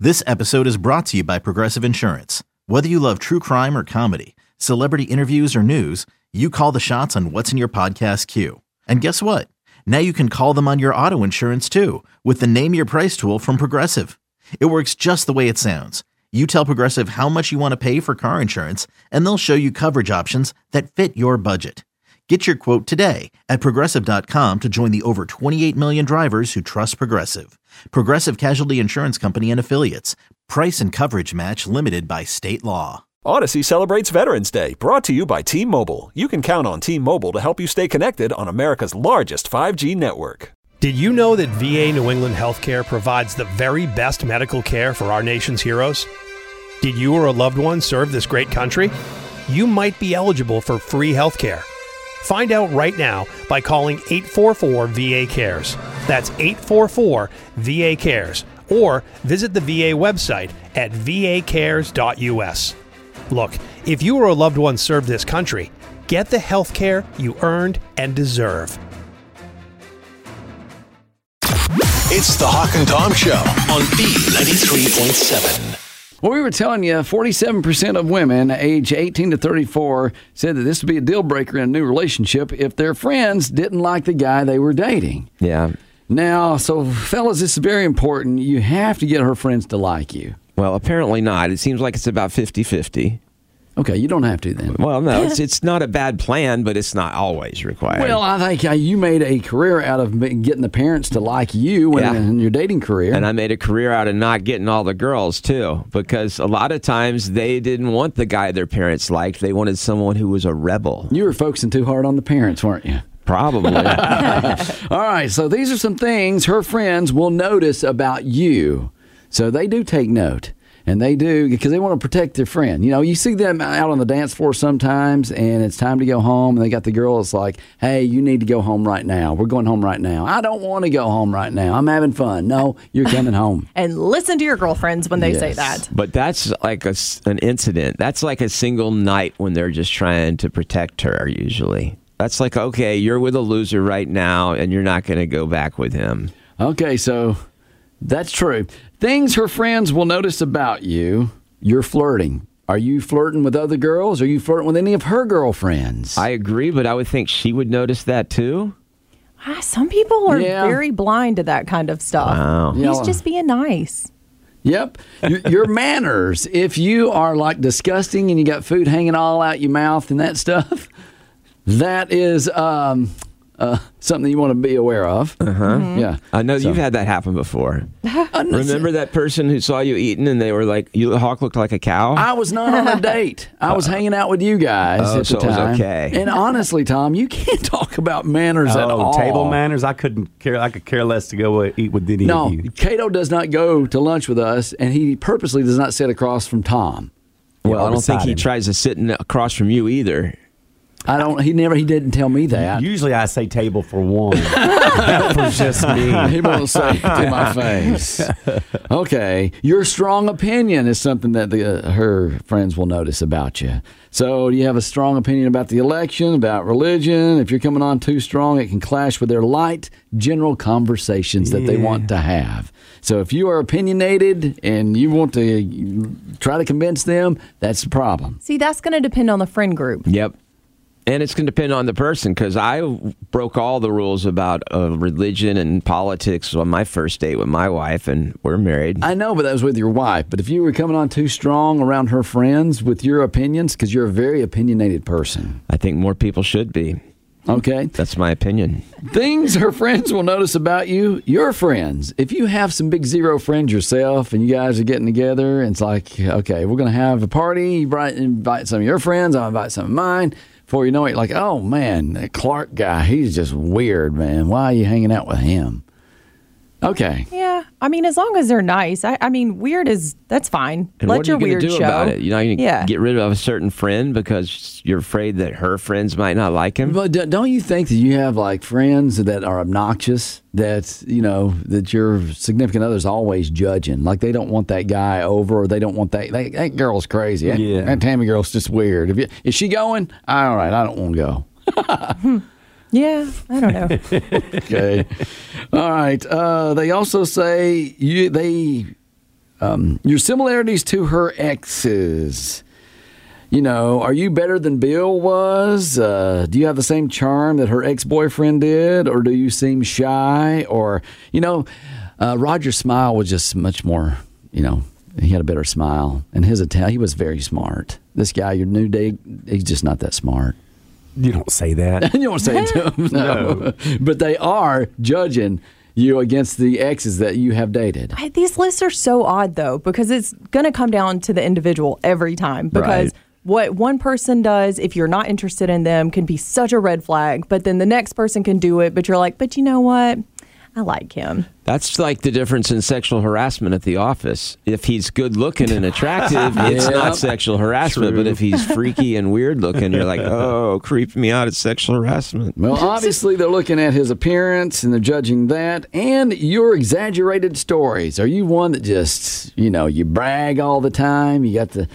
This episode is brought to you by Progressive Insurance. Whether you love true crime or comedy, celebrity interviews or news, you call the shots on what's in your podcast queue. And guess what? Now you can call them on your auto insurance too with the Name Your Price tool from Progressive. It works just the way it sounds. You tell Progressive how much you want to pay for car insurance, and they'll show you coverage options that fit your budget. Get your quote today at Progressive.com to join the over 28 million drivers who trust Progressive. Progressive Casualty Insurance Company and Affiliates. Price and coverage match limited by state law. Odyssey celebrates Veterans Day, brought to you by T-Mobile. You can count on T-Mobile to help you stay connected on America's largest 5G network. Did you know that VA New England Healthcare provides the very best medical care for our nation's heroes? Did you or a loved one serve this great country? You might be eligible for free healthcare. Find out right now by calling 844-VA-CARES. That's 844-VA-CARES. Or visit the VA website at vacares.us. Look, if you or a loved one served this country, get the health care you earned and deserve. It's the Hawk and Tom Show on B93.7. Well, we were telling you 47% of women age 18 to 34 said that this would be a deal breaker in a new relationship if their friends didn't like the guy they were dating. Yeah. Now, so fellas, this is very important. You have to get her friends to like you. Well, apparently not. It seems like it's about 50-50. Okay, you don't have to then. Well, no, it's not a bad plan, but it's not always required. Well, I think you made a career out of getting the parents to like you in your dating career. And I made a career out of not getting all the girls, too, because a lot of times they didn't want the guy their parents liked. They wanted someone who was a rebel. You were focusing too hard on the parents, weren't you? Probably. All right, so these are some things her friends will notice about you. So they do take note. And they do, because they want to protect their friend. You know, you see them out on the dance floor sometimes, and it's time to go home, and they got the girl that's like, hey, you need to go home right now. We're going home right now. I don't want to go home right now. I'm having fun. No, you're coming home. And listen to your girlfriends when they say that. But that's like an incident. That's like a single night when they're just trying to protect her, usually. That's like, okay, you're with a loser right now, and you're not going to go back with him. Okay, so that's true. Things her friends will notice about you. You're flirting. Are you flirting with other girls? Are you flirting with any of her girlfriends? I agree, but I would think she would notice that too. Some people are very blind to that kind of stuff. Wow. He's just being nice. Yep. Your manners. If you are like disgusting and you got food hanging all out your mouth and that stuff, that is something you want to be aware of. Mm-hmm. Yeah. I know you've had that happen before. Remember that person who saw you eating and they were like, Hawk looked like a cow? I was not on a date. I was hanging out with you guys at the time. It was okay. And honestly, Tom, you can't talk about manners at all. Table manners? I could care less to go eat with any of you. No, Cato does not go to lunch with us, and he purposely does not sit across from Tom. Well, I don't think he tries to sit across from you either. He didn't tell me that. Usually I say table for one. For just me. He won't say it to my face. Okay. Your strong opinion is something that her friends will notice about you. So do you have a strong opinion about the election, about religion? If you're coming on too strong, it can clash with their light, general conversations that they want to have. So if you are opinionated and you want to try to convince them, that's the problem. See, that's going to depend on the friend group. Yep. And it's going to depend on the person, because I broke all the rules about religion and politics on my first date with my wife, and we're married. I know, but that was with your wife. But if you were coming on too strong around her friends with your opinions, because you're a very opinionated person. I think more people should be. Okay. That's my opinion. Things her friends will notice about you, your friends. If you have some big zero friends yourself and you guys are getting together, and it's like, okay, we're going to have a party. You invite some of your friends, I'll invite some of mine. Before you know it, you're like, oh, man, that Clark guy, he's just weird, man. Why are you hanging out with him? Okay. Yeah. I mean, as long as they're nice. I mean, weird that's fine. And Let what are your you weird do show. about it? You're going to get rid of a certain friend because you're afraid that her friends might not like him? But don't you think that you have like friends that are obnoxious, that, you know, that your significant other's always judging? Like they don't want that guy over, or they don't want that girl's crazy. Yeah. That Tammy girl's just weird. Is she going? All right, I don't want to go. Yeah, I don't know. Okay. All right. They also say Your similarities to her exes. You know, are you better than Bill was? Do you have the same charm that her ex-boyfriend did? Or do you seem shy? Or, Roger's smile was just much more, he had a better smile. And he was very smart. This guy, your new date, he's just not that smart. You don't say that. You don't say it to him. No. But they are judging you against the exes that you have dated. These lists are so odd, though, because it's going to come down to the individual every time. Because what one person does, if you're not interested in them, can be such a red flag. But then the next person can do it, but you're like, but you know what? I like him. That's like the difference in sexual harassment at the office. If he's good looking and attractive, it's not sexual harassment. True. But if he's freaky and weird looking, you're like, oh, creep me out. It's sexual harassment. Well, obviously, they're looking at his appearance and they're judging that and your exaggerated stories. Are you one that just, you brag all the time? You got the,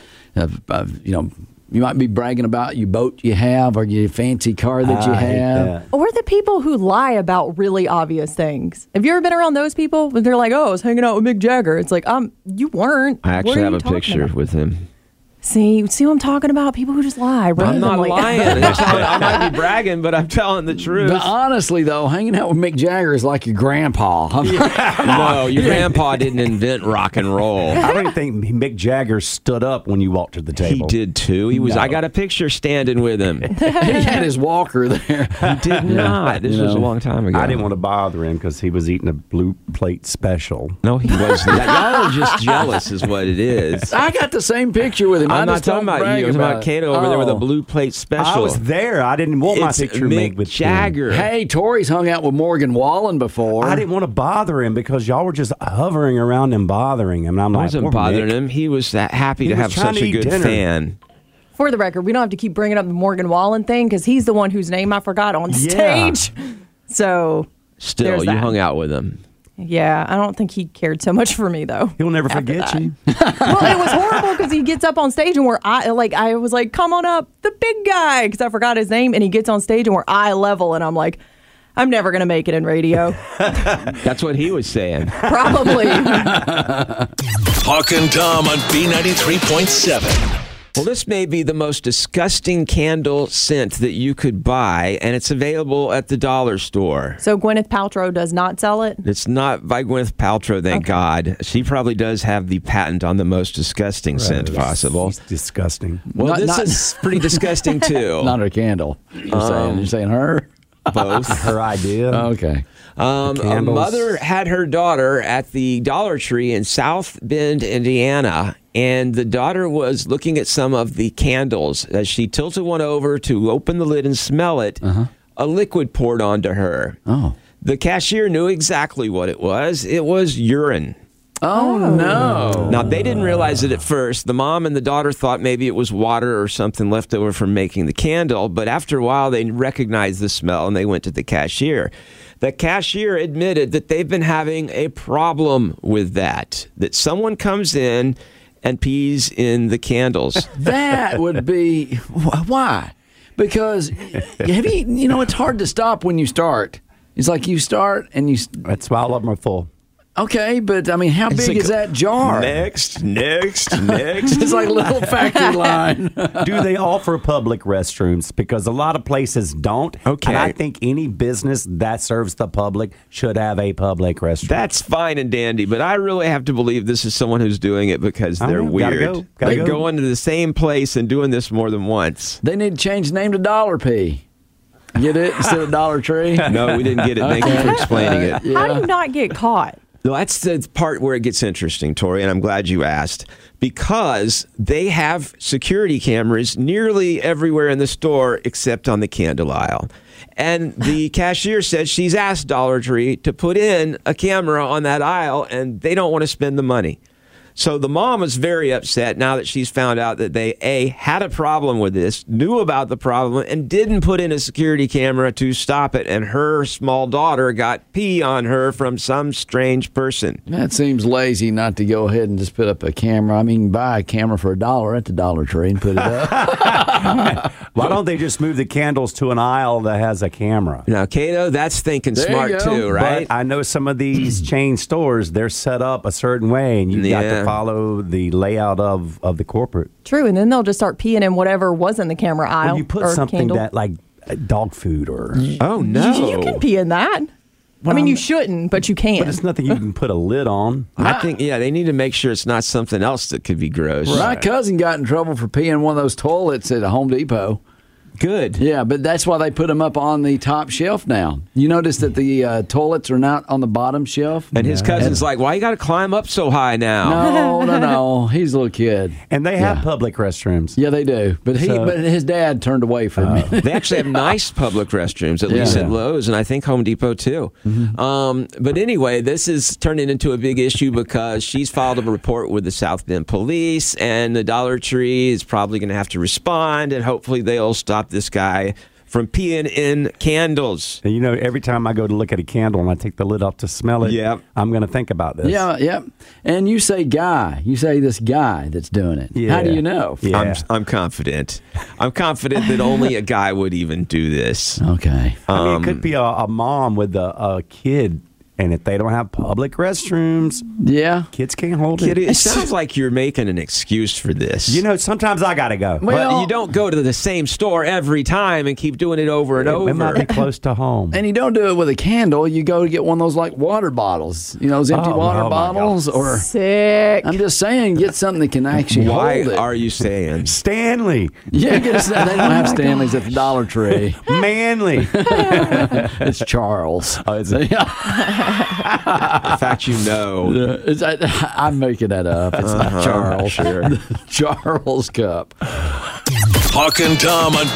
you might be bragging about your boat you have or your fancy car that you have. Or the people who lie about really obvious things. Have you ever been around those people? They're like, oh, I was hanging out with Mick Jagger. It's like, you weren't. I actually have a picture with him. See what I'm talking about? People who just lie. I'm not lying. I might be bragging, but I'm telling the truth. But honestly, though, hanging out with Mick Jagger is like your grandpa. No, your grandpa didn't invent rock and roll. I don't think Mick Jagger stood up when you walked to the table. He did, too. He was. No. I got a picture standing with him. He had his walker there. He did not. This was a long time ago. I didn't want to bother him because he was eating a blue plate special. No, he wasn't. Y'all are just jealous is what it is. I got the same picture with him. I'm not talking about you. I'm talking about Cato over there with a blue plate special. I was there. I didn't want my picture made with Jagger. Hey, Tori's hung out with Morgan Wallen before. I didn't want to bother him because y'all were just hovering around and bothering him. And I'm I wasn't bothering him. He was happy to have such a good fan. For the record, we don't have to keep bringing up the Morgan Wallen thing because he's the one whose name I forgot on stage. So still, you hung out with him. Yeah, I don't think he cared so much for me, though. He'll never forget you. Well, it was horrible because he gets up on stage and I was like, come on up, the big guy, because I forgot his name, and he gets on stage and we're eye level, and I'm like, I'm never going to make it in radio. That's what he was saying. Probably. Hawk and Tom on B93.7. Well, this may be the most disgusting candle scent that you could buy, and it's available at the dollar store. So Gwyneth Paltrow does not sell it? It's not by Gwyneth Paltrow, thank God. She probably does have the patent on the most disgusting scent possible. It's disgusting. Well, this is pretty disgusting, too. Not her candle. You're saying her? Both. Her idea. Okay. A mother had her daughter at the Dollar Tree in South Bend, Indiana, and the daughter was looking at some of the candles. As she tilted one over to open the lid and smell it, a liquid poured onto her. Oh. The cashier knew exactly what it was. It was urine. Oh, no. Now, they didn't realize it at first. The mom and the daughter thought maybe it was water or something left over from making the candle, but after a while, they recognized the smell, and they went to the cashier. The cashier admitted that they've been having a problem with that someone comes in and pees in the candles. That would be... Why? Because, it's hard to stop when you start. It's like you start and you... That's why all of them are full. Okay, but, how big is that jar? Next. It's like a little factory line. Do they offer public restrooms? Because a lot of places don't. Okay. And I think any business that serves the public should have a public restroom. That's fine and dandy, but I really have to believe this is someone who's doing it because they're weird. They're going to the same place and doing this more than once. They need to change the name to Dollar P. Get it? Instead of Dollar Tree? No, we didn't get it. Thank you for explaining it. How do you not get caught? No, that's the part where it gets interesting, Tori, and I'm glad you asked, because they have security cameras nearly everywhere in the store except on the candle aisle. And the cashier said she's asked Dollar Tree to put in a camera on that aisle, and they don't want to spend the money. So the mom is very upset now that she's found out that they, had a problem with this, knew about the problem, and didn't put in a security camera to stop it. And her small daughter got pee on her from some strange person. That seems lazy not to go ahead and just put up a camera. Buy a camera for $1 at the Dollar Tree and put it up. Why don't they just move the candles to an aisle that has a camera? Now, Cato, that's thinking There you smart go. too, right? But I know some of these chain stores, they're set up a certain way, and you've got Yeah. to follow the layout of the corporate. True, and then they'll just start peeing in whatever was in the camera aisle. Well, you put or something candle. that like dog food or... Oh, no. You can pee in that. I mean, you shouldn't, but you can. But it's nothing you can put a lid on. I think, they need to make sure it's not something else that could be gross. My cousin got in trouble for peeing in one of those toilets at a Home Depot. Good. Yeah, but that's why they put them up on the top shelf now. You notice that the toilets are not on the bottom shelf? And his cousin's like, why you got to climb up so high now? No. He's a little kid. And they have public restrooms. Yeah, they do. But his dad turned away from him. They actually have nice public restrooms, at least at Lowe's, and I think Home Depot too. But anyway, this is turning into a big issue because she's filed a report with the South Bend police, and the Dollar Tree is probably going to have to respond, and hopefully they'll stop this guy from peeing in candles. And every time I go to look at a candle and I take the lid off to smell it, I'm going to think about this. Yeah. And you say guy. You say this guy that's doing it. Yeah. How do you know? Yeah. I'm confident. I'm confident that only a guy would even do this. Okay. I mean, it could be a mom with a kid, and if they don't have public restrooms, kids can't hold it. It sounds like you're making an excuse for this. Sometimes I got to go. But you don't go to the same store every time and keep doing it over and over. It might be close to home. And you don't do it with a candle. You go to get one of those like water bottles. Those empty water bottles. Or Sick. I'm just saying, get something that can actually Why hold it. are you saying? Stanley. Yeah, they don't have Stanleys at the Dollar Tree. Manly. It's Charles. Oh, is it? In fact, I'm making that up. It's not Charles. Sure. Charles Cup. Hawk and Tom on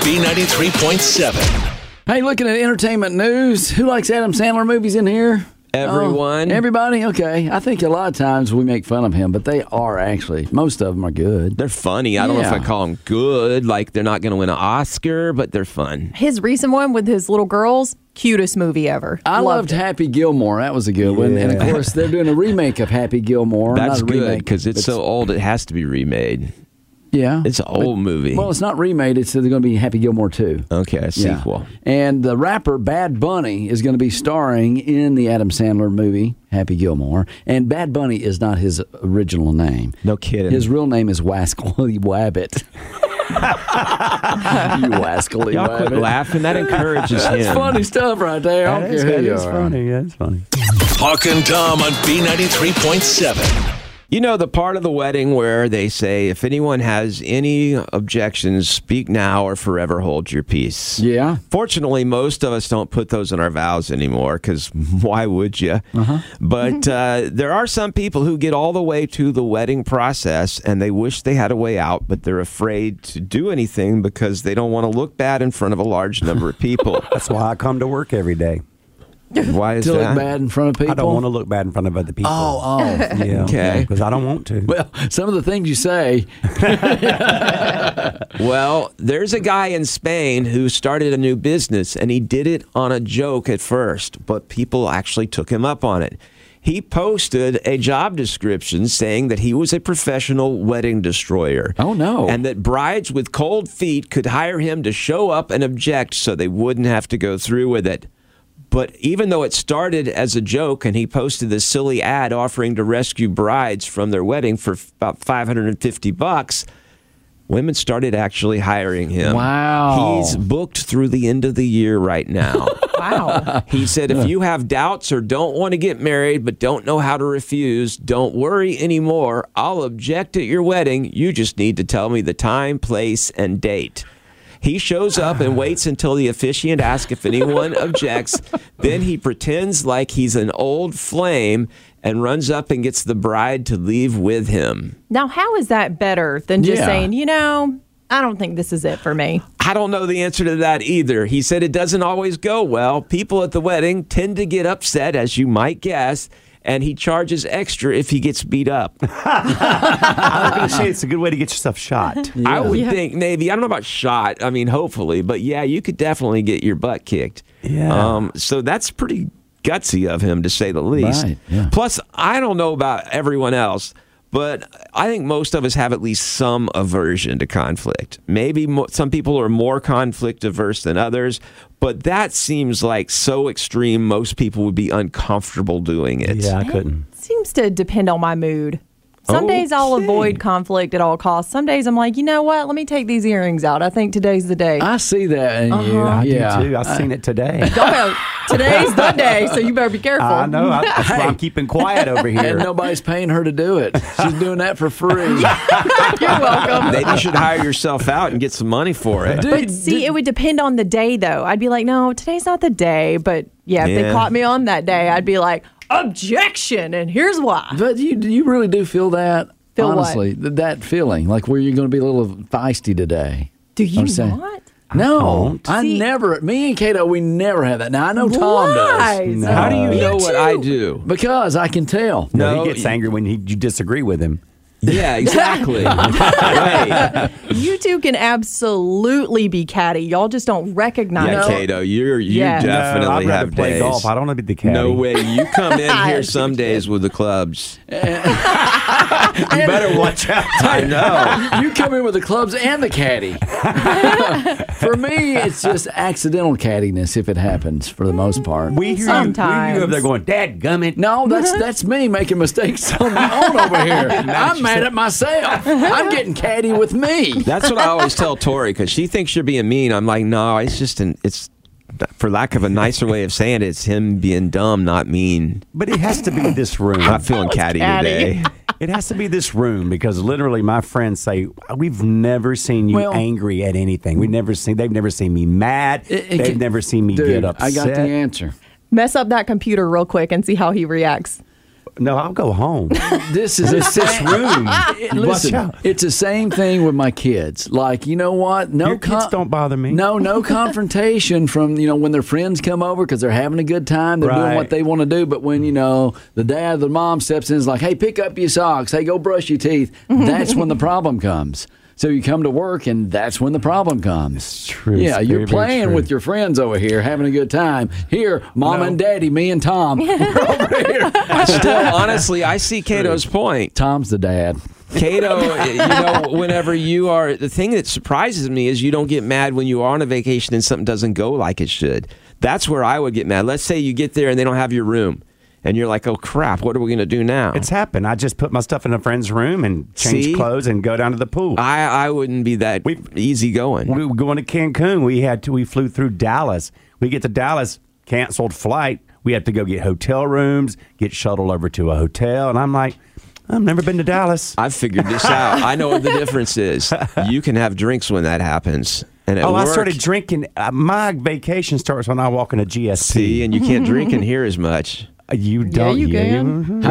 B93.7. Hey, looking at entertainment news, who likes Adam Sandler movies in here? Everyone. Everybody? Okay. I think a lot of times we make fun of him, but they are actually, most of them are good. They're funny. I don't know if I call them good. Like, they're not going to win an Oscar, but they're fun. His recent one with his little girls, cutest movie ever. I loved it. Happy Gilmore. That was a good one. And, of course, they're doing a remake of Happy Gilmore. That's Not a good remake, because it's so old it has to be remade. Yeah. It's an old movie. Well, it's not remade. It's going to be Happy Gilmore 2. Okay, a sequel. And the rapper Bad Bunny is going to be starring in the Adam Sandler movie, Happy Gilmore. And Bad Bunny is not his original name. No kidding. His real name is Wascally Wabbit. You wascally Y'all quit wabbit. laughing. That encourages him. That's funny stuff right there. I don't care who you are. funny. That's funny. Hawk and Tom on B93.7. You know, the part of the wedding where they say, if anyone has any objections, speak now or forever hold your peace. Yeah. Fortunately, most of us don't put those in our vows anymore because why would you? But there are some people who get all the way to the wedding process and they wish they had a way out, but they're afraid to do anything because they don't want to look bad in front of a large number of people. That's why I come to work every day. Why is To that? look bad in front of people? I don't want to look bad in front of other people. Oh. Yeah, Okay. because I don't want to. Well, some of the things you say. Well, there's a guy in Spain who started a new business, and he did it on a joke at first, but people actually took him up on it. He posted a job description saying that he was a professional wedding destroyer. Oh, no. And that brides with cold feet could hire him to show up and object so they wouldn't have to go through with it. But even though it started as a joke and he posted this silly ad offering to rescue brides from their wedding for about $550, women started actually hiring him. Wow. He's booked through the end of the year right now. Wow. He said, if you have doubts or don't want to get married but don't know how to refuse, don't worry anymore. I'll object at your wedding. You just need to tell me the time, place, and date. He shows up and waits until the officiant asks if anyone objects. Then he pretends like he's an old flame and runs up and gets the bride to leave with him. Now, how is that better than just Yeah. saying, I don't think this is it for me? I don't know the answer to that either. He said it doesn't always go well. People at the wedding tend to get upset, as you might guess, and he charges extra if he gets beat up. I was going to say it's a good way to get yourself shot. I would think maybe, I don't know about shot, I mean, hopefully, but yeah, you could definitely get your butt kicked. Yeah. So that's pretty gutsy of him, to say the least. Right, yeah. Plus, I don't know about everyone else, But I think most of us have at least some aversion to conflict. Maybe some people are more conflict averse than others, but that seems like so extreme, most people would be uncomfortable doing it. Yeah, I couldn't. It seems to depend on my mood. Some days I'll avoid conflict at all costs. Some days I'm like, you know what? Let me take these earrings out. I think today's the day. I see that in you. I do Yeah. too. I've seen it today. Today's the day, so you better be careful. I know. That's why I'm keeping quiet over And here. nobody's paying her to do it. She's doing that for free. You're welcome. Maybe you should hire yourself out and get some money for it. But see, it would depend on the day, though. I'd be like, no, today's not the day. But yeah, if they caught me on that day, I'd be like, objection, and here's why. But you really do feel that? Feel what? honestly, that feeling, like where you're going to be a little feisty today. Do you Understand? not? No, don't. I See- never. Me and Cato, we never have that. Now I know Tom Why? does. No. How do you know what too. I do? Because I can tell. No, he gets angry when you disagree with him. Yeah, exactly. Right. You two can absolutely be catty. Y'all just don't recognize Yeah, it. Cato, you Yeah. definitely I'd rather have play days. golf. I don't want to be the caddy. No way. You come in here some days with the clubs. You better watch out. I know. You come in with the clubs and the caddy. For me, it's just accidental cattiness if it happens for the most part. We hear Sometimes. you over there going, Dad gummit. No, that's me making mistakes on my own over here. I'm mad at myself. I'm getting catty with me. That's what I always tell Tori because she thinks you're being mean. I'm like, no, it's just it's for lack of a nicer way of saying it, it's him being dumb, not mean. But it has to be this room. I'm not feeling catty today. It has to be this room because literally my friends say we've never seen you Well- angry at anything. They've never seen me mad. They've never seen me Dude, get upset. I got the answer. Mess up that computer real quick and see how he reacts. No, I'll go home. This is It's this room. Listen, out. it's the same thing with my kids. Like, you know what? No, Your kids don't bother me. No confrontation from when their friends come over because they're having a good time. They're doing Right. what they want to do. But when the dad, the mom steps in, and is like, "Hey, pick up your socks. Hey, go brush your teeth." That's when the problem comes. So you come to work, and that's when the problem comes. true. Yeah, It's you're very, very playing true. with your friends over here, having a good time. Here, Mom and Daddy, me and Tom, we're over here. Still, honestly, I see Cato's point. Tom's the dad. Cato, whenever you are, the thing that surprises me is you don't get mad when you are on a vacation and something doesn't go like it should. That's where I would get mad. Let's say you get there and they don't have your room. And you're like, oh, crap, what are we going to do now? It's happened. I just put my stuff in a friend's room and change See? clothes and go down to the pool. I wouldn't be that easy going. We were going to Cancun. We flew through Dallas. We get to Dallas, canceled flight. We have to go get hotel rooms, get shuttled over to a hotel. And I'm like, I've never been to Dallas. I've figured this out. I know what the difference is. You can have drinks when that happens. And at I work, started drinking. My vacation starts when I walk in a GSP. see, and you can't drink in here as much. You don't. you can. Mhm.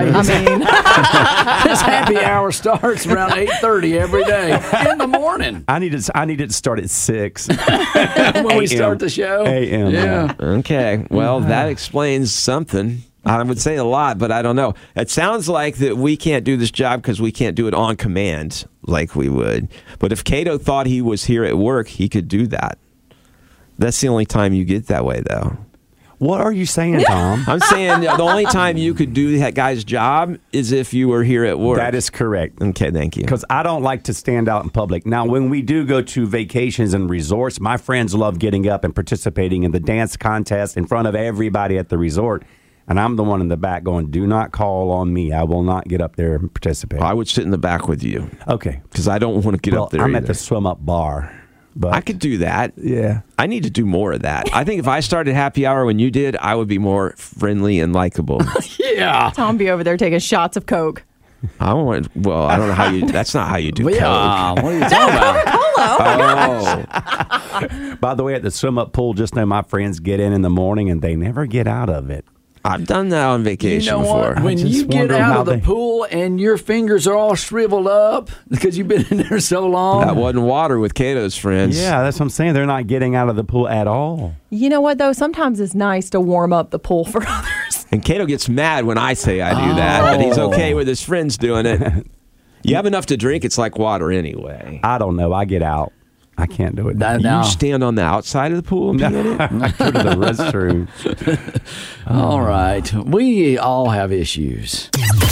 This happy hour starts around 8:30 every day in the morning I need it to start at 6 when we AM. start the show. AM. Yeah. Okay, well, that explains something. I would say a lot, but I don't know. It sounds like that we can't do this job because we can't do it on command like we would. But if Cato thought he was here at work, he could do that. That's the only time you get that way, though. What are you saying, Tom? I'm saying the only time you could do that guy's job is if you were here at work. That is correct. Okay, thank you. Because I don't like to stand out in public. Now, when we do go to vacations and resorts, my friends love getting up and participating in the dance contest in front of everybody at the resort. And I'm the one in the back going, do not call on me. I will not get up there and participate. I would sit in the back with you Okay. because I don't want to get Well, up there I'm either. at the swim up bar. But I could do that. Yeah. I need to do more of that. I think if I started happy hour when you did, I would be more friendly and likable. Yeah. Tom be over there taking shots of Coke. I don't want. Well, I don't know how you. That's not how you do Yeah. Coke. What are you talking about? Oh, By the way, at the swim up pool, just know my friends get in the morning and they never get out of it. I've done that on You vacation know before. what? When just you get wonder out how of the they- pool and your fingers are all shriveled up because you've been in there so long. That wasn't water with Cato's friends. Yeah, that's what I'm saying. They're not getting out of the pool at all. You know what, though? Sometimes it's nice to warm up the pool for others. And Cato gets mad when I say I do that, but he's okay with his friends doing it. You have enough to drink, it's like water anyway. I don't know. I get out. I can't do it. Now- You stand on the outside of the pool and pee in it? I go to the restroom. All right. We all have issues.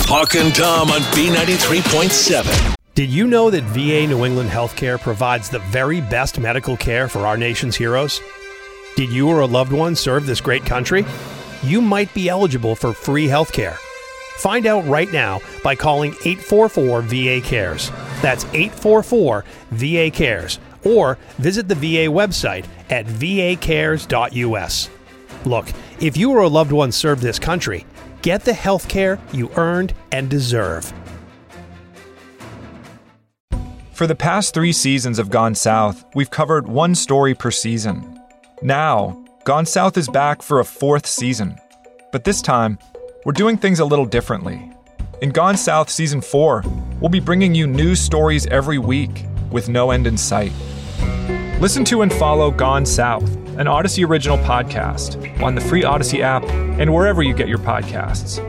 Hawk and Tom on B93.7. Did you know that VA New England Healthcare provides the very best medical care for our nation's heroes? Did you or a loved one serve this great country? You might be eligible for free healthcare. Find out right now by calling 844-VA-CARES. That's 844-VA-CARES. Or visit the VA website at vacares.us. Look, if you or a loved one served this country, get the health care you earned and deserve. For the past 3 seasons of Gone South, we've covered one story per season. Now, Gone South is back for a 4th season. But this time, we're doing things a little differently. In Gone South Season 4, we'll be bringing you new stories every week with no end in sight. Listen to and follow Gone South, an Odyssey original podcast, on the free Odyssey app and wherever you get your podcasts.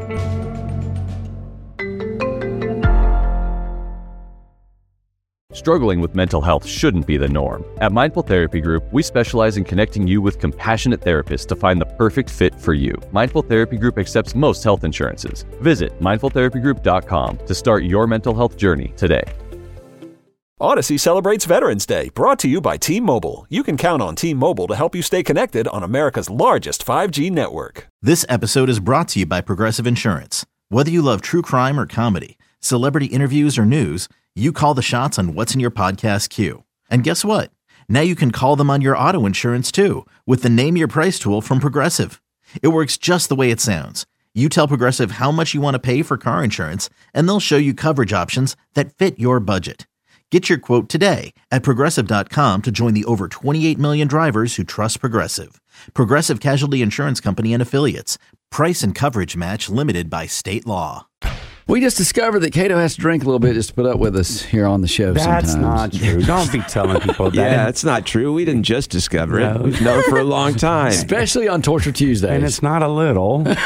Struggling with mental health shouldn't be the norm. At Mindful Therapy Group, we specialize in connecting you with compassionate therapists to find the perfect fit for you. Mindful Therapy Group accepts most health insurances. Visit mindfultherapygroup.com to start your mental health journey today. Odyssey celebrates Veterans Day, brought to you by T-Mobile. You can count on T-Mobile to help you stay connected on America's largest 5G network. This episode is brought to you by Progressive Insurance. Whether you love true crime or comedy, celebrity interviews or news, you call the shots on what's in your podcast queue. And guess what? Now you can call them on your auto insurance too with the Name Your Price tool from Progressive. It works just the way it sounds. You tell Progressive how much you want to pay for car insurance, and they'll show you coverage options that fit your budget. Get your quote today at Progressive.com to join the over 28 million drivers who trust Progressive. Progressive Casualty Insurance Company and Affiliates. Price and coverage match limited by state law. We just discovered that Cato has to drink a little bit just to put up with us here on the show That's sometimes. not true. Don't be telling people that. Yeah, it's not true. We didn't just discover it. We've known for a long time. Especially on Torture Tuesdays. And it's not a little. They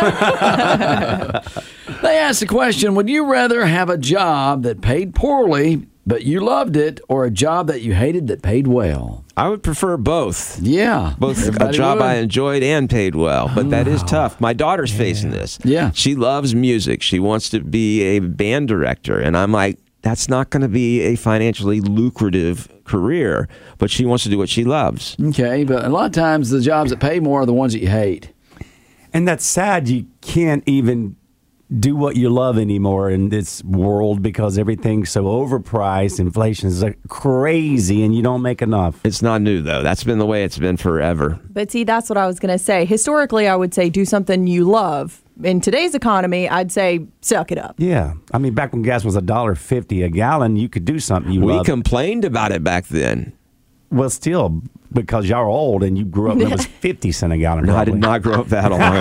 asked the question, would you rather have a job that paid poorly but you loved it, or a job that you hated that paid well? I would prefer both. Yeah. Both a job I enjoyed and paid well, but that is tough. My daughter's facing this. Yeah. She loves music. She wants to be a band director, and I'm like, that's not going to be a financially lucrative career, but she wants to do what she loves. Okay, but a lot of times the jobs that pay more are the ones that you hate. And that's sad. You can't even do what you love anymore in this world because everything's so overpriced. Inflation is crazy, and you don't make enough. It's not new, though. That's been the way it's been forever. But see, that's what I was going to say. Historically, I would say do something you love. In today's economy, I'd say suck it up. Yeah. I mean, back when gas was $1.50 a gallon, you could do something you loved. We complained about it back then. Well, still, because y'all are old and you grew up and it was 50 cents a gallon. No, I did not grow up that long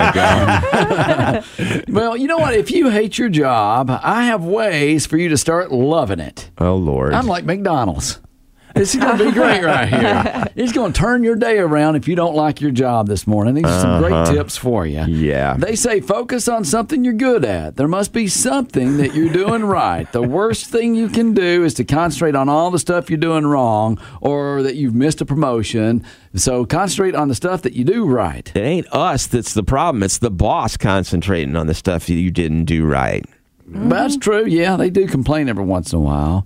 ago. Well, you know what? If you hate your job, I have ways for you to start loving it. Oh, Lord. I'm like McDonald's. This is going to be great right here. It's going to turn your day around if you don't like your job this morning. These are some great tips for you. Yeah. They say focus on something you're good at. There must be something that you're doing right. The worst thing you can do is to concentrate on all the stuff you're doing wrong or that you've missed a promotion. So concentrate on the stuff that you do right. It ain't us that's the problem. It's the boss concentrating on the stuff you didn't do right. That's true. Yeah, they do complain every once in a while.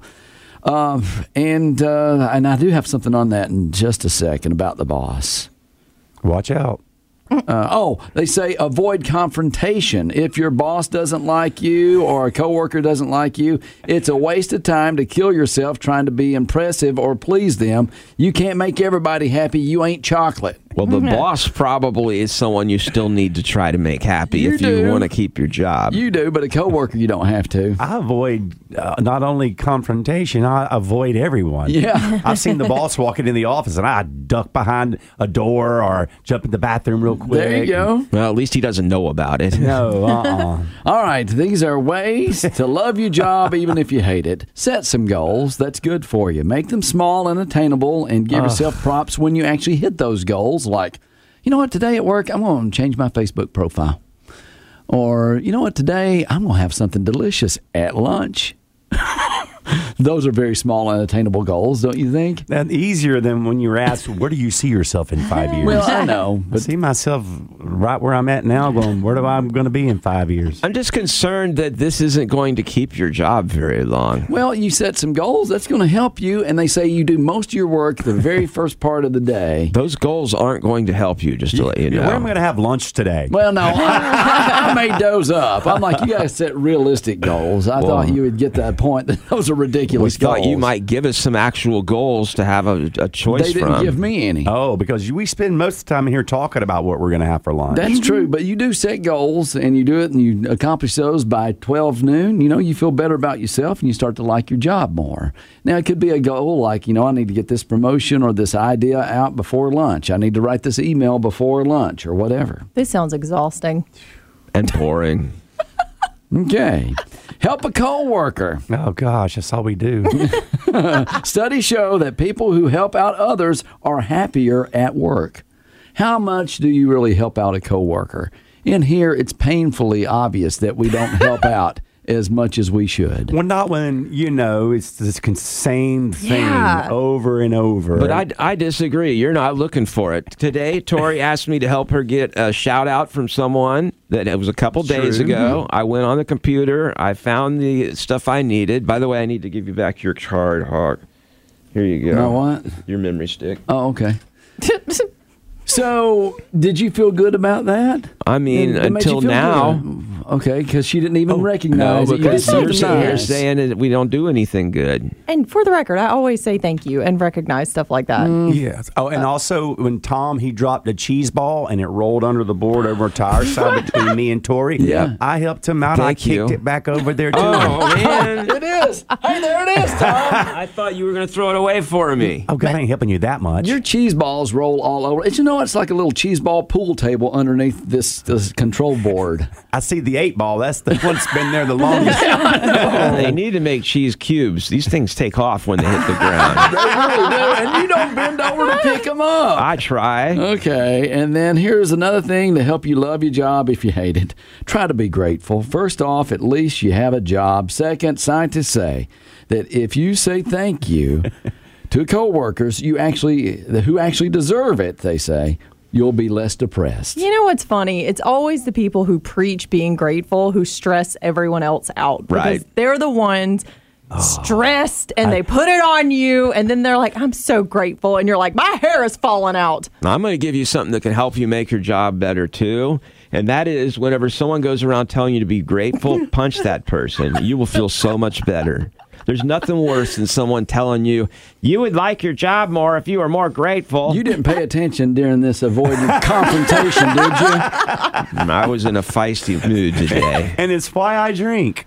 And I do have something on that in just a second about the boss. Watch out. They say avoid confrontation. If your boss doesn't like you or a coworker doesn't like you, it's a waste of time to kill yourself trying to be impressive or please them. You can't make everybody happy. You ain't chocolate. Well, the boss probably is someone you still need to try to make happy you want to keep your job. You do, but a coworker you don't have to. I avoid not only confrontation, I avoid everyone. Yeah. I've seen the boss walking in the office and I duck behind a door or jump in the bathroom real quick. There you go. Well, at least he doesn't know about it. No, All right, these are ways to love your job even if you hate it. Set some goals that's good for you. Make them small and attainable and give yourself props when you actually hit those goals. Like, you know what, today at work, I'm going to change my Facebook profile. Or, you know what, today I'm going to have something delicious at lunch. Those are very small, unattainable goals, don't you think? That's easier than when you were asked, where do you see yourself in 5 years? Well, I know. I see myself right where I'm at now going, where do I going to be in 5 years? I'm just concerned that this isn't going to keep your job very long. Well, you set some goals. That's going to help you. And they say you do most of your work the very first part of the day. Those goals aren't going to help you, just to let you know. Where am I going to have lunch today? Well, no, I made those up. I'm like, you got to set realistic goals. I thought you would get that point. Those are ridiculous We goals. thought you might give us some actual goals to have a choice They didn't from. give me any. Oh, because we spend most of the time here talking about what we're going to have for lunch. That's true, but you do set goals and you do it and you accomplish those by 12 noon. You know, you feel better about yourself and you start to like your job more. Now, it could be a goal like, I need to get this promotion or this idea out before lunch. I need to write this email before lunch or whatever. This sounds exhausting. And boring. Okay. Help a coworker. Oh, gosh, that's all we do. Studies show that people who help out others are happier at work. How much do you really help out a coworker? In here, it's painfully obvious that we don't help out as much as we should. Well, not when, it's this same thing over and over. But I disagree. You're not looking for it. Today, Tori asked me to help her get a shout out from someone that it was a couple days ago. I went on the computer. I found the stuff I needed. By the way, I need to give you back your card, Hawk. Here you go. My what? Your memory stick. Oh, okay. So, did you feel good about that? I mean, It made you until feel now. good. Okay, because she didn't even recognize No, it. You did because something you're sitting here nice. saying that we don't do anything good. And for the record, I always say thank you and recognize stuff like that. Yes. Oh, and also when Tom, he dropped a cheese ball and it rolled under the board over to our side between me and Tori. Yeah. I helped him out. Thank I you. kicked it back over there, too. Oh, man. It is. Hey, there it is, Tom. I thought you were going to throw it away for me. Oh, God, I ain't helping you that much. Your cheese balls roll all over. It's like a little cheese ball pool table underneath this control board. I see the 8-ball. That's the one that's been there the longest. They need to make cheese cubes. These things take off when they hit the ground. They really do, and you don't bend over to pick them up. I try. Okay, and then here's another thing to help you love your job if you hate it. Try to be grateful. First off, at least you have a job. Second, scientists say that if you say thank you to coworkers who actually deserve it, they say, you'll be less depressed. You know what's funny? It's always the people who preach being grateful who stress everyone else out. Because Right. they're the ones stressed and they put it on you and then they're like, I'm so grateful. And you're like, my hair is falling out. I'm going to give you something that can help you make your job better, too. And that is whenever someone goes around telling you to be grateful, punch that person. You will feel so much better. There's nothing worse than someone telling you, you would like your job more if you were more grateful. You didn't pay attention during this avoided confrontation, did you? I was in a feisty mood today. And it's why I drink.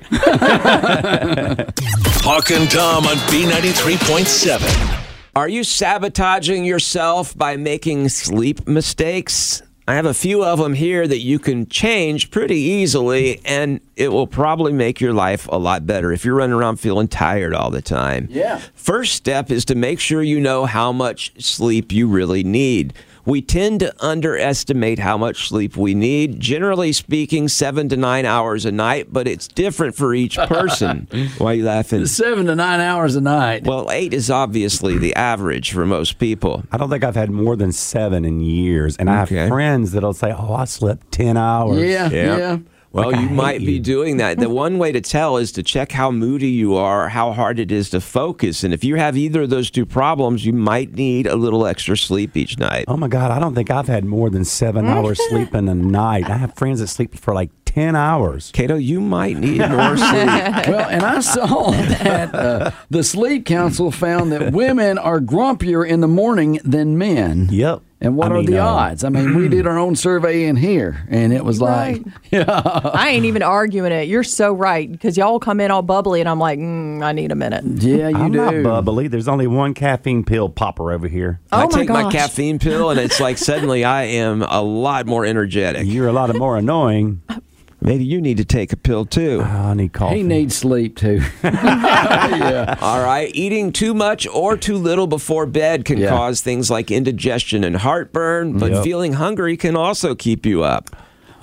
Hawk and Tom on B93.7. Are you sabotaging yourself by making sleep mistakes? I have a few of them here that you can change pretty easily, and it will probably make your life a lot better if you're running around feeling tired all the time. Yeah. First step is to make sure you know how much sleep you really need. We tend to underestimate how much sleep we need. Generally speaking, 7 to 9 hours a night, but it's different for each person. Why are you laughing? 7 to 9 hours a night. Well, 8 is obviously the average for most people. I don't think I've had more than 7 in years. And I have Okay. friends that'll say, oh, I slept 10 hours. Yeah. Well, Like, I you hate might be you. doing that. The one way to tell is to check how moody you are, how hard it is to focus. And if you have either of those two problems, you might need a little extra sleep each night. Oh, my God. I don't think I've had more than 7 hours sleep in a night. I have friends that sleep for like 10 hours. Cato, you might need more sleep. Well, and I saw that the Sleep Council found that women are grumpier in the morning than men. Yep. And what are the odds? I mean, we did our own survey in here, and it was like, I ain't even arguing it. You're so right because y'all come in all bubbly and I'm like, I need a minute. yeah, you I'm do. not bubbly. There's only one caffeine pill popper over here. Oh I my take my gosh. caffeine pill, and it's like suddenly I am a lot more energetic. You're a lot more annoying. Maybe you need to take a pill, too. Oh, I need coffee. He needs sleep, too. Yeah. All right. Eating too much or too little before bed can Yeah. cause things like indigestion and heartburn, but Yep. feeling hungry can also keep you up.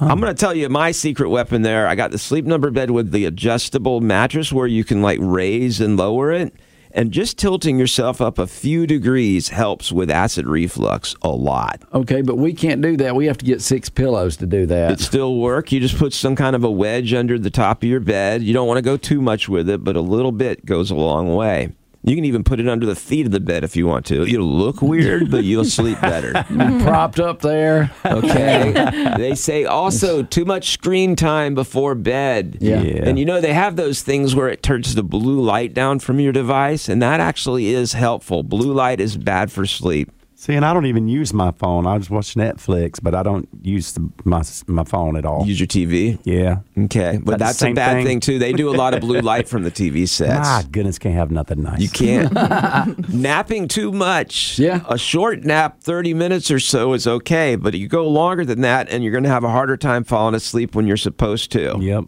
I'm going to tell you my secret weapon there. I got the Sleep Number bed with the adjustable mattress where you can like raise and lower it. And just tilting yourself up a few degrees helps with acid reflux a lot. Okay, but we can't do that. We have to get 6 pillows to do that. It still work. You just put some kind of a wedge under the top of your bed. You don't want to go too much with it, but a little bit goes a long way. You can even put it under the feet of the bed if you want to. It'll look weird, but you'll sleep better. Propped up there. Okay. They say also too much screen time before bed. Yeah. And you know, they have those things where it turns the blue light down from your device, and that actually is helpful. Blue light is bad for sleep. See, and I don't even use my phone. I just watch Netflix, but I don't use my phone at all. Use your TV? Yeah. Okay. But that's a bad thing, too. They do a lot of blue light from the TV sets. My goodness, can't have nothing nice. You can't. Napping too much. Yeah. A short nap, 30 minutes or so, is okay, but you go longer than that, and you're going to have a harder time falling asleep when you're supposed to. Yep.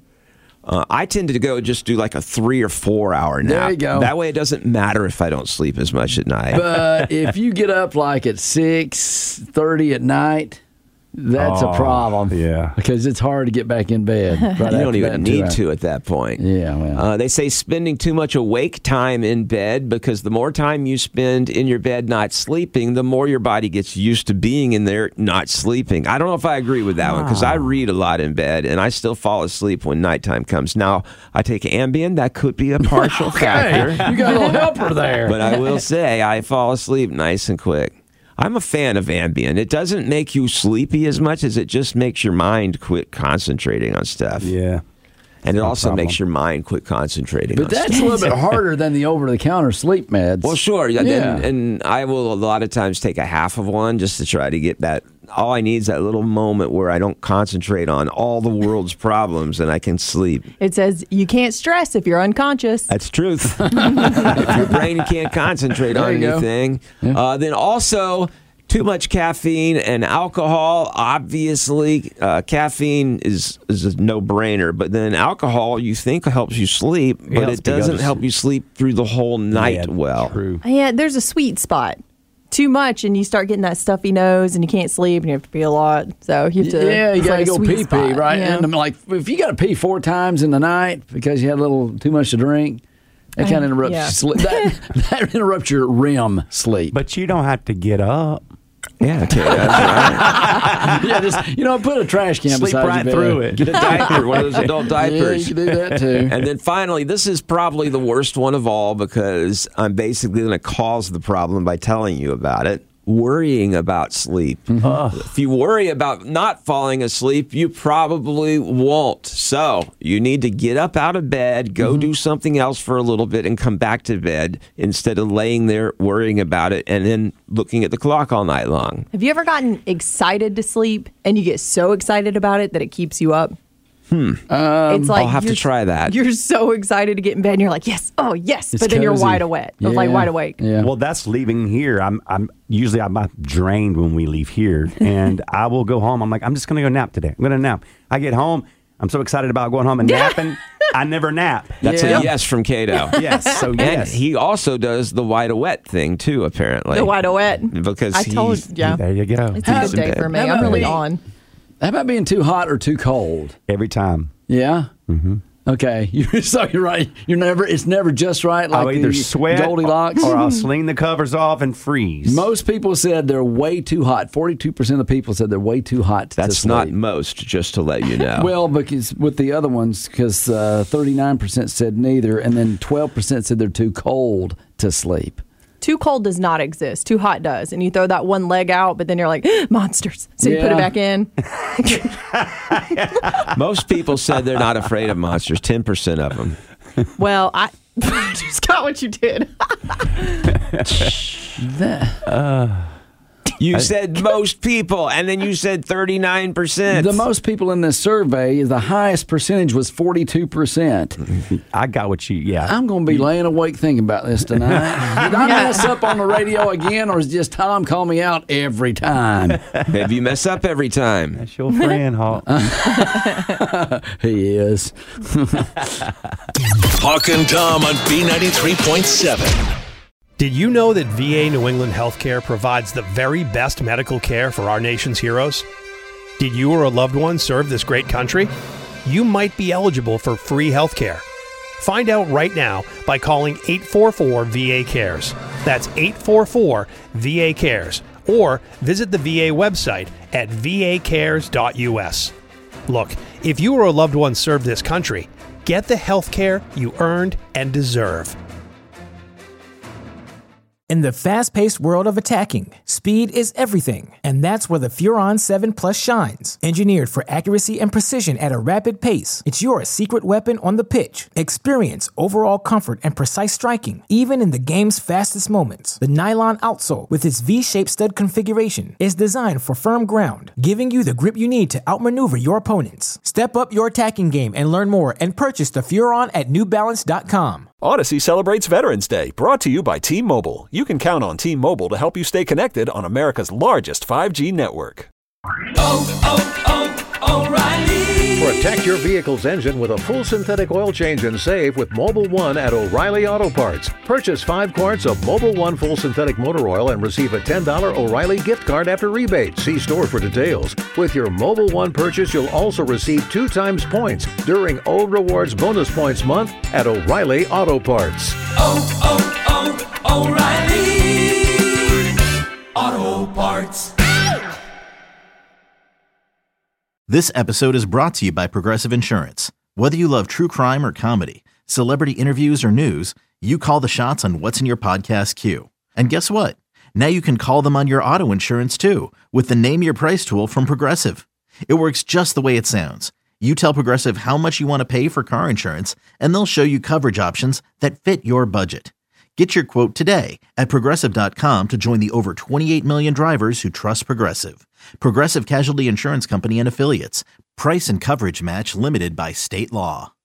I tend to go just do like a 3 or 4 hour nap. There you go. That way it doesn't matter if I don't sleep as much at night. But if you get up like at 6:30 at night, that's a problem. Yeah. Because it's hard to get back in bed. Right, you don't even need to at that point. Yeah, well. They say spending too much awake time in bed, because the more time you spend in your bed not sleeping, the more your body gets used to being in there not sleeping. I don't know if I agree with that one, because I read a lot in bed, and I still fall asleep when nighttime comes. Now, I take Ambien. That could be a partial factor. You got a little helper there. But I will say I fall asleep nice and quick. I'm a fan of Ambien. It doesn't make you sleepy as much as it just makes your mind quit concentrating on stuff. Yeah. And it also makes your mind quit concentrating on But that's stuff. a little bit harder than the over-the-counter sleep meds. Well, sure. Yeah. And I will a lot of times take a half of one just to try to get that. All I need is that little moment where I don't concentrate on all the world's problems and I can sleep. It says you can't stress if you're unconscious. That's truth. If your brain can't concentrate on anything. Then also, too much caffeine and alcohol. Obviously, caffeine is a no-brainer. But then alcohol, you think helps you sleep, but it doesn't help you sleep through the whole night well. True. Yeah, there's a sweet spot. Too much, and you start getting that stuffy nose, and you can't sleep, and you have to pee a lot. So you have to. You got to go pee, right? Yeah. And I'm like, if you got to pee 4 times in the night because you had a little too much to drink, that kind of interrupts your sleep. That interrupts your REM sleep. But you don't have to get up. Yeah, okay, that's right. Yeah, just put a trash can Sleep beside right your bed. through it. Get a diaper, one of those adult diapers. Yeah, you can do that too. And then finally, this is probably the worst one of all, because I'm basically going to cause the problem by telling you about it. Worrying about sleep. If you worry about not falling asleep, you probably won't. So you need to get up out of bed, go do something else for a little bit, and come back to bed instead of laying there worrying about it and then looking at the clock all night long. Have you ever gotten excited to sleep, and you get so excited about it that it keeps you up? It's like I'll have to try that. You're so excited to get in bed, and you're like, yes, oh yes, It's but then you're cozy. wide awake, like wide awake. Yeah. Well, that's leaving here. I'm usually I'm drained when we leave here, and I will go home. I'm like, I'm just going to go nap today. I'm going to nap. I get home. I'm so excited about going home and napping. I never nap. That's a yes from Cato. Yes. So And yes. he also does the wide awake thing too, apparently. The wide awake. Because I told he's- yeah, There you go. it's a He's good in day bed. for me. How I'm about really me? on. How about being too hot or too cold? Every time. Yeah. Mm-hmm. Okay. You're right. It's never just right. Like I'll either the sweat Goldilocks, or I'll sling the covers off and freeze. Most people said they're way too hot. 42% of the people said they're way too hot to That's sleep. not most, just to let you know. Well, because with the other ones, because 39% said neither, and then 12% said they're too cold to sleep. Too cold does not exist. Too hot does. And you throw that one leg out, but then you're like, monsters. So you put it Yeah. back in. Most people said they're not afraid of monsters, 10% of them. Well, I just got what you did. You said most people, and then you said 39%. The most people in this survey, the highest percentage was 42%. I got what you, yeah. I'm going to be laying awake thinking about this tonight. Did I mess up on the radio again, or is just Tom call me out every time? Maybe you mess up every time. That's your friend, Hawk. He is. Hawk and Tom on B93.7. Did you know that VA New England Healthcare provides the very best medical care for our nation's heroes? Did you or a loved one serve this great country? You might be eligible for free health care. Find out right now by calling 844-VA-CARES. That's 844-VA-CARES. Or visit the VA website at vacares.us. Look, if you or a loved one served this country, get the health care you earned and deserve. In the fast-paced world of attacking, speed is everything, and that's where the Furon 7 Plus shines. Engineered for accuracy and precision at a rapid pace, it's your secret weapon on the pitch. Experience overall comfort and precise striking, even in the game's fastest moments. The nylon outsole, with its V-shaped stud configuration, is designed for firm ground, giving you the grip you need to outmaneuver your opponents. Step up your attacking game and learn more and purchase the Furon at NewBalance.com. Odyssey celebrates Veterans Day, brought to you by T-Mobile. You can count on T-Mobile to help you stay connected on America's largest 5G network. O'Reilly. Protect your vehicle's engine with a full synthetic oil change and save with Mobil 1 at O'Reilly Auto Parts. Purchase 5 quarts of Mobil 1 full synthetic motor oil and receive a $10 O'Reilly gift card after rebate. See store for details. With your Mobil 1 purchase, you'll also receive 2 times points during O Rewards Bonus Points Month at O'Reilly Auto Parts. O'Reilly Auto Parts. This episode is brought to you by Progressive Insurance. Whether you love true crime or comedy, celebrity interviews or news, you call the shots on what's in your podcast queue. And guess what? Now you can call them on your auto insurance too with the Name Your Price tool from Progressive. It works just the way it sounds. You tell Progressive how much you want to pay for car insurance, and they'll show you coverage options that fit your budget. Get your quote today at Progressive.com to join the over 28 million drivers who trust Progressive. Progressive Casualty Insurance Company and Affiliates. Price and coverage match limited by state law.